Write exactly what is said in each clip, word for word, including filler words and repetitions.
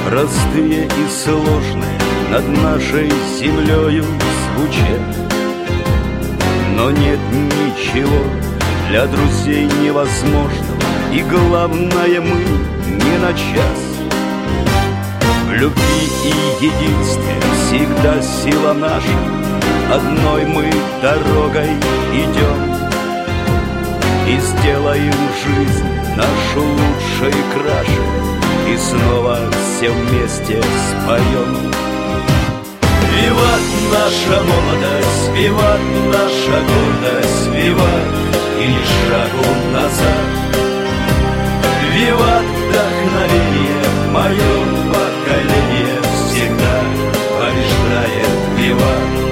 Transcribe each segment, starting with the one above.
простые и сложные над нашей землею звучат. Но нет ничего для друзей невозможного, и главное, мы не на час. В любви и единстве всегда сила наша, одной мы дорогой идем, и сделаем жизнь нашу лучше и краше, и снова все вместе споем. Виват наша молодость, виват наша гордость, виват и ни шагу назад. Виват вдохновение, мое поколение всегда побеждает. Виват.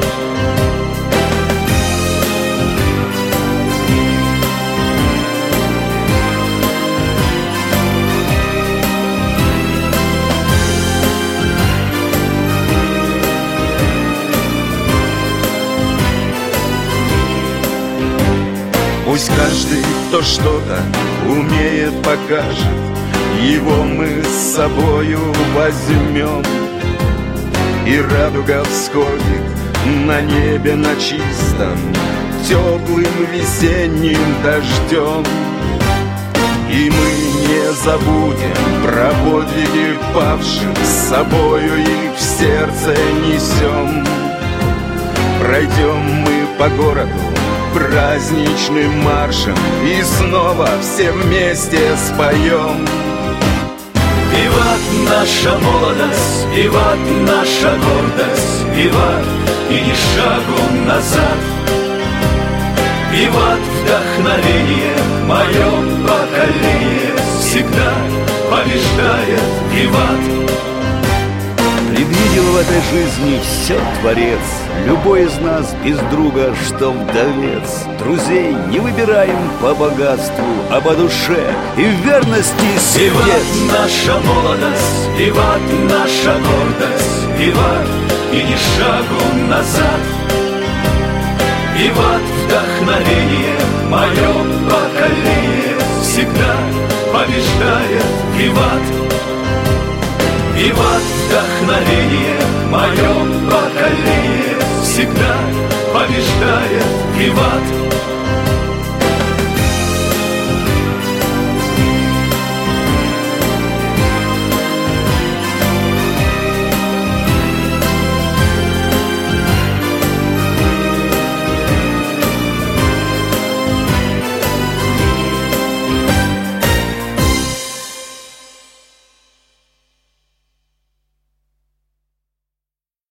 Пусть каждый, кто что-то умеет, покажет, его мы с собою возьмем. И радуга всходит на небе на чистом, теплым весенним дождем. И мы не забудем про подвиги павших, с собою их в сердце несем. Пройдем мы по городу праздничным маршем и снова все вместе споем. Виват наша молодость, виват наша гордость, виват и ни шагу назад. Виват вдохновение, мое поколение всегда побеждает. Виват. Предвидел в этой жизни все Творец, любой из нас без друга, что вдовец. Друзей не выбираем по богатству, а по душе и в верности сердец. Виват наша молодость, виват наша гордость, виват и ни шагу назад. Виват вдохновение, мое поколение всегда побеждает. Виват. Виват вдохновение, мое поколение всегда побеждает. Виват.